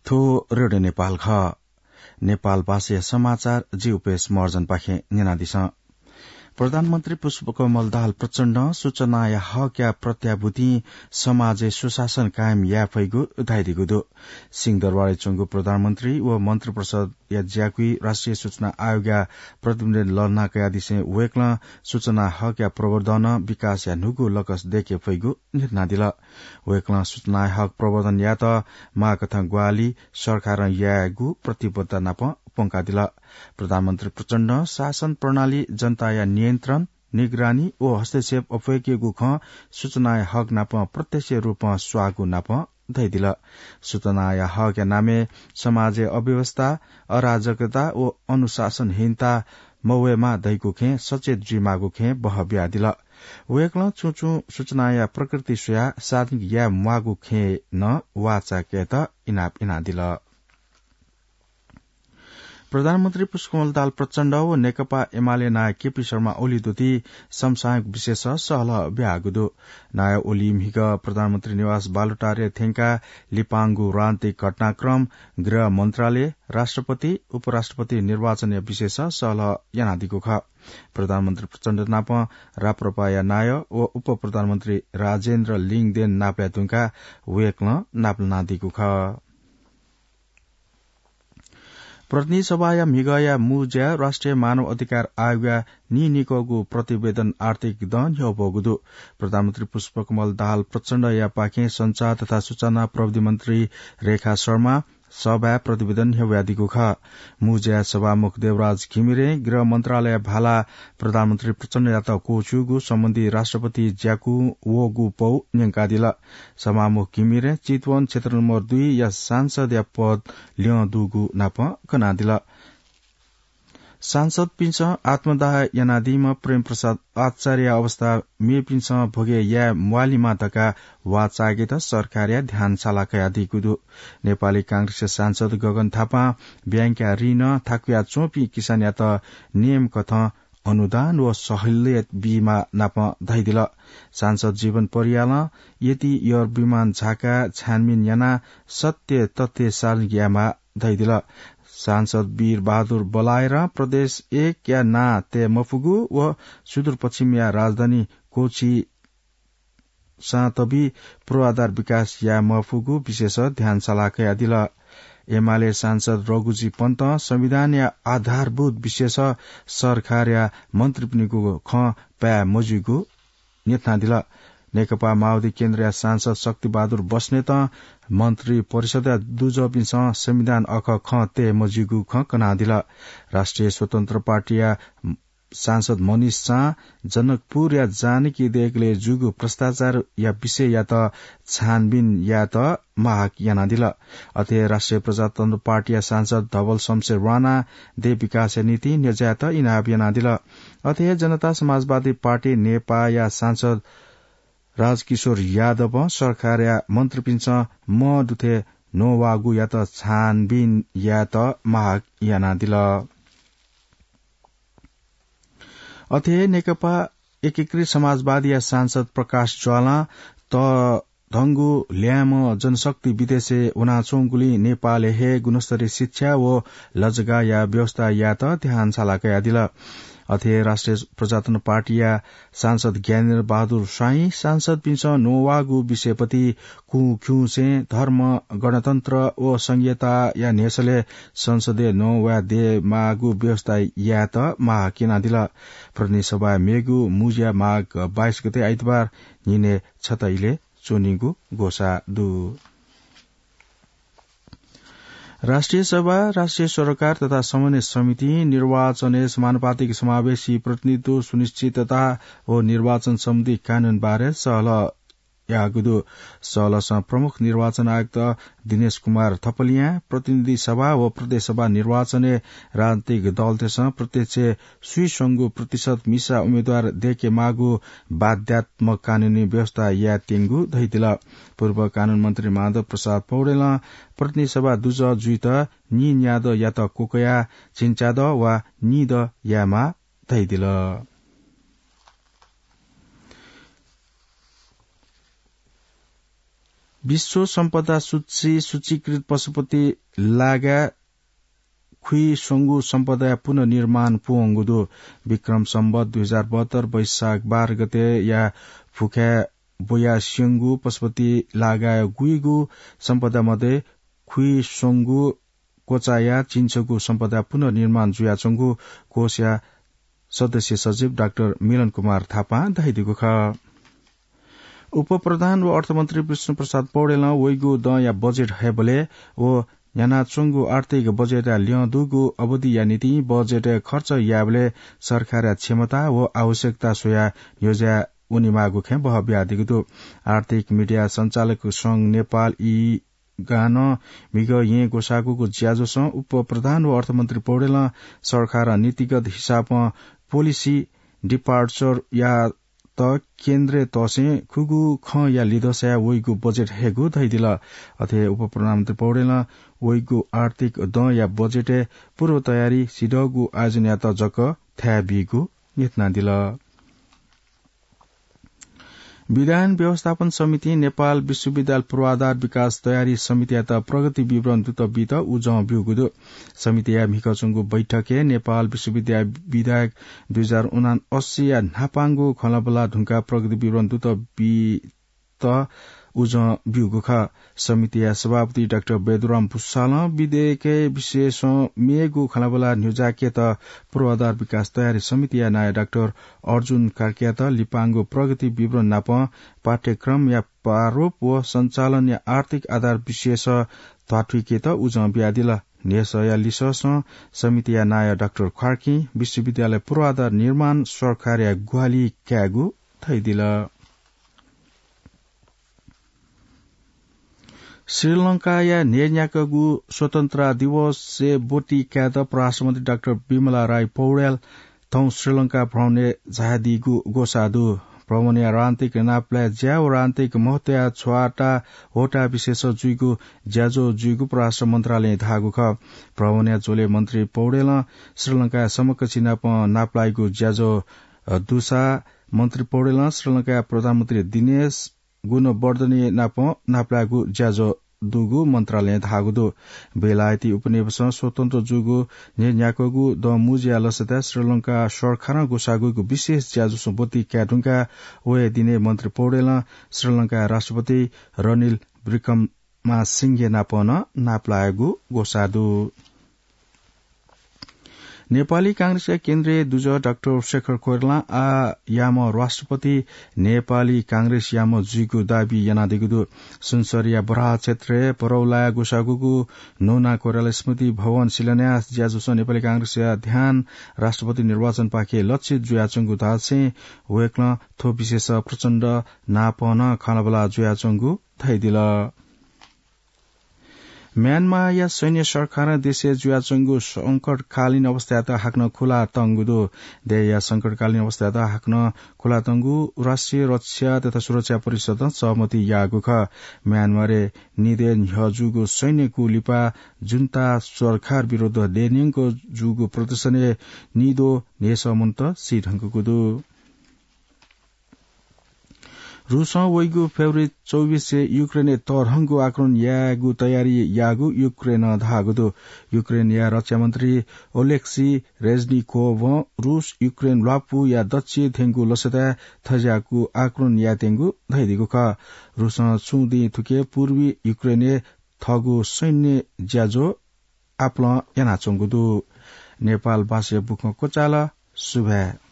थो रेडियो नेपाल ख नेपाल भाषा समाचार जीवपेश मर्जन पाखे निनादिस प्रधानमन्त्री पुष्पकमल दाहाल प्रचण्ड सूचना या हक या प्रत्याभूति समाजे सुशासन कायम या फैगु धाइदिगुदु सिंहदरबार चंगु प्रधानमन्त्री व मन्त्री परिषद या ज्याकुई राष्ट्रिय सूचना आयोग या प्रतिनिधि लड़ना कया दिसे वेक्ल सूचना हक या प्रवर्धन विकास या नुगु लकस देखे फैगु निर्णय दिला वेक्ल सूचना हक प्रवर्धन या त माकथा ग्वाली सरकार यागु प्रतिबद्धता नाप पंका दिला प्रधानमन्त्री प्रचण्ड शासन प्रणाली जनता या नियन्त्रण निगरानी ओ हस्तक्षेप अफेकेगु ख सूचना हक नाप प्रत्यक्ष रूपमा स्वागु नाप धैदिला सूचना या हक या नामे समाजे अव्यवस्था अराजकता ओ अनुशासनहीनता मौवेमा दैगु खे सचेत जिमागु खे बहब्या दिला वेक्ल चुचु सूचना या प्रकृति सुया सार्वजनिक या मागु खे न वाचा केत इना दिला प्रधानमन्त्री पुष्पकमल दाहाल प्रचण्ड व नेकपा एमाले नायक केपी शर्मा ओली दुती समसामयिक विशेष सहल ब्यागुदु नाय ओली मिग प्रधानमन्त्री निवास बालुटारे थेंका लिपांगु रान्तिक घटनाक्रम गृह मन्त्रालय राष्ट्रपति उपराष्ट्रपति निर्वाचन विशेष सहल यानादिको ख प्रधानमन्त्री प्रचण्ड नाप राप्रपा या नाय व उप प्रधानमन्त्री राजेन्द्र लिङदेन नाप्या तुङका वेक्ल नाप्लनादिको ख प्रतिनिधि सभा या मिगया मुज्या राष्ट्रिय मानव अधिकार आयोग निनिकोगु प्रतिवेदन आर्थिक दन योबोगुदु प्रधानमन्त्री पुष्पकमल दाहाल प्रचण्ड या पाखे संचार तथा सूचना प्रविधि मन्त्री रेखा शर्मा सभा प्रतिवेदन हेव्यादिको ख मुज्या सभामुख देवराज घिमिरे गृह मन्त्रालय भाला प्रधानमन्त्री प्रचण्ड यात कोचुगु सम्बन्धी राष्ट्रपति ज्याकु वोगु पौ न्यंका दिला सभामुख घिमिरे चितवन क्षेत्र नम्बर 2 या सांसद या पद लियो दुगु नाप कना दिला सांसद पिंच आत्मदाह यानादिमा प्रेम प्रसाद आचार्य अवस्था मे पिंच भोगे या मुवालीमा तका वाचागे त सरकार या ध्यानशाला कया दिगुदु नेपाली कांग्रेस सांसद गगन थापा ब्याङ्क या ऋण थाकुया चोपी किसान या त नियम कथ अनुदान व सहुलियत बीमा नाप धैदिल सांसद जीवन परियाल यति योर विमान झाका छानबिन याना सत्य तथ्य सार्गियामा धैदिल सांसद वीर बहादुर बलाएर प्रदेश 1 या ना ते मफुगु व सुदूरपश्चिम या राजधानी कोची सातबी पूर्वाधार विकास या मफुगु विशेष ध्यानशाला कया दिल एमाले सांसद रघुजी पन्त संविधान या आधारभूत विशेष सरकार या मन्त्री पनिको ख प्या मजुगु नेतना दिल नेकपा माओवादी केन्द्रीय सांसद शक्ति बहादुर बस्नेत मन्त्री परिषद दुजबिस संविधान अख ख ते मजिगु ख कना दिल राष्ट्रिय स्वतन्त्र पार्टी या सांसद मनिष शाह जनकपुर या जानकी देगले जुगु भ्रष्टाचार या विषय या त छानबिन या त महाक याना दिल अथे राष्ट्रिय प्रजातन्त्र पार्टी या सांसद धवल शमशेर राणा देव विकास नीति निर्जात इनाब याना दिल अथे जनता समाजवादी पार्टी नेपा या सांसद राजकिशोर यादव सरकार या मन्त्री पिंच म दुथे नोवागु या त छानबिन या त महाक याना दिल अथे नेकपा एकीकृत समाजवादी या सांसद प्रकाश ज्वाला त धंगु ल्याम जनशक्ति विदेशे उनाचोंगुली नेपाल हे गुणस्तरीय शिक्षा व लजगा या व्यवस्था या त ध्यानशाला कया दिल अथे राष्ट्रिय प्रजातन्त्र पार्टी या सांसद ज्ञानेन्द्र बहादुर स्वाई सांसद पिंच नोवागु विषयपति कुख्युसे धर्म गणतन्त्र व संघीयता या नेसले संसदीय नोवा दे मागु व्यवस्था या त महाकिना दिल प्रतिनिधि सभा मेगु मुजिया माघ 22 गते आइतबार निने छतैले चोनिगु घोषा दु राष्ट्रिय सभा राष्ट्रिय सरकार तथा समन्वय समिति निर्वाचन समानुपातिक समावेशी प्रतिनिधित्व सुनिश्चितता व निर्वाचन सम्बन्धी कानून बारे सहल यागुदु सहलस प्रमुख निर्वाचन आयुक्त दिनेश कुमार थपलिया प्रतिनिधि सभा व प्रदेश सभा निर्वाचन राजनीतिक दल तेस प्रत्यक्ष सुइसंगु प्रतिशत मिसा उम्मेद्वार देखे मागु बाध्यात्मक कानूनी व्यवस्था या तेंगु धैदिल पूर्व कानून मन्त्री माधव प्रसाद पौडेल प्रतिनिधि सभा दुज जुइत नि न्याद या त कोकया चिन्चाद वा निद यामा धैदिल विश्व सम्पदा सूची सूचीकृत पशुपति लागा खुई सोंगु सम्पदा पुनर्निर्माण पुअंगुदो विक्रम सम्वत 2072 वैशाख 12 गते या फुख्या बोया सिंगु पशुपति लागा गुइगु सम्पदा मध्ये खुई सोंगु कोचाया चिन्चगु सम्पदा पुनर्निर्माण जुयाचंगु कोषया सदस्य सचिव डाक्टर मिलन कुमार थापा दाइदिगु ख उप प्रधान व अर्थमन्त्री विष्णु प्रसाद पौडेल वैगु द या बजेट हेबले व यानाचुंगु आर्थिक बजेट ल्याउँदुगु अवधि या नीति बजेट खर्च याबले सरकार क्षमता व आवश्यकता सोया योजना उनीमागु खे बहब्यादिगु आर्थिक मीडिया संचालक संघ नेपाल ई गान मिग ये गोसागुको ज्याजोस उप प्रधान व अर्थमन्त्री पौडेल सरकार नीतिगत हिसाब पोलिसी डिपार्चर या त केन्द्र तसे खुगु ख या लिदसया वैगु बजेट हेगु धैदिल अथे उप प्रधानमन्त्री पौडेल वैगु आर्थिक द या बजेट पूर्व तयारी सिडगु आयोजन या त जक थ्याबिगु यत्ना दिल विधान व्यवस्थापन समिति नेपाल विश्वविद्यालय पूर्वाधार विकास तयारी समिति त प्रगति विवरण दुत बित उज बिउगुदो समिति या मिकचुंगु बैठके नेपाल विश्वविद्यालय विधायक 2079 या नापांगु खलबला ढुंका प्रगति विवरण दुत बित उज बिउगु ख समिति या सभापति डाक्टर बेदुराम पुसाल विधेयके विशेष मेगु खलबला न्युजाके त पूर्वाधार विकास तयारी समिति या नाय डाक्टर अर्जुन कार्किया त लिपांगु प्रगति विवरण नाप पाठ्यक्रम या प्रारूप व संचालन या आर्थिक आधार विशेष ताठुके त उज ब्यादिल नेस या लिसस समिति या नाय डाक्टर खार्की विश्वविद्यालय पूर्वाधार निर्माण सरकार या ग्वाली क्यागु थैदिल श्रीलंका या नेन्याकगु स्वतन्त्र दिवस से बोटी क्याद परराष्ट्रमन्त्री डाक्टर विमला राई पौडेल थौ श्रीलंका भ्रमणे जादिगु गोसादु भ्रमणे रान्तिक नाप्ला ज्याओ रान्तिक महत्या छवाटा होटा विशेष जुइगु ज्याजो जुइगु परराष्ट्र मन्त्रालय धागु ख भ्रमणे जोले मन्त्री पौडेल श्रीलंका समकक्षी नाप्लाइगु ज्याजो दुसा मन्त्री पौडेल श्रीलंका प्रधानमन्त्री दिनेश गुणवर्धनी नाप्लागु ज्याजो दुगु मन्त्रालय धागुदो बेलायती उपनिवेश स्वतन्त्र जुगु न्याकोगु द मुजिया लसता श्रीलंका सरकार गोसागुको विशेष ज्याजो सम्पत्ति क्याटुङका वे दिने मन्त्री पौडेल श्रीलंका राष्ट्रपति रनिल विक्रमसिंघे नाप्लागु गोसादु नेपाली कांग्रेसका केन्द्रीय दुज डाक्टर शेखर कोइराला याम राष्ट्रपति नेपाली कांग्रेस याम जुइगु दाबी यनादिगु सुनसरिया बराह क्षेत्र परौला गोसागुगु नौना कोइराला स्मृति भवन शिलान्यास ज्याजुस नेपाली कांग्रेस ध्यान राष्ट्रपति निर्वाचन पाके लक्षित जुयाचंगु दासे वेक्न थो विशेष प्रचण्ड नापन खलबला जुयाचंगु थैदिल म्यानमार या सैन्य सरकार देशे जुयाचंगु संकटकालीन अवस्था हाक्न खुला तंगुदो दे या संकटकालीन अवस्था हाक्न खुला तंगु राष्ट्रिय रक्षा तथा सुरक्षा परिषद सहमति यागु ख म्यानमारे निदे न्हजुगु सैन्यकु लिपा जुन्ता सरकार विरुद्ध लेनिङको जुगु प्रदर्शनले निदो नेसमन्त सिढंगुदु रूस वैगु फेब्रुअरी 24 से यूक्रेन तरहंगु आक्रमण यागु तयारी यागु यूक्रेन धागुदो यूक्रेन या रक्षा मन्त्री ओलेक्सी रेजनिकोभ रूस यूक्रेन लापु या दक्षिण थेंगु लसता थजाकु आक्रमण या तेंगु धैदिगु ख रूस छुदी थुके पूर्वी यूक्रेन थगु सैन्य ज्याजो आपल यानाचंगुदु नेपाल बासे बुख कोचाला सुभा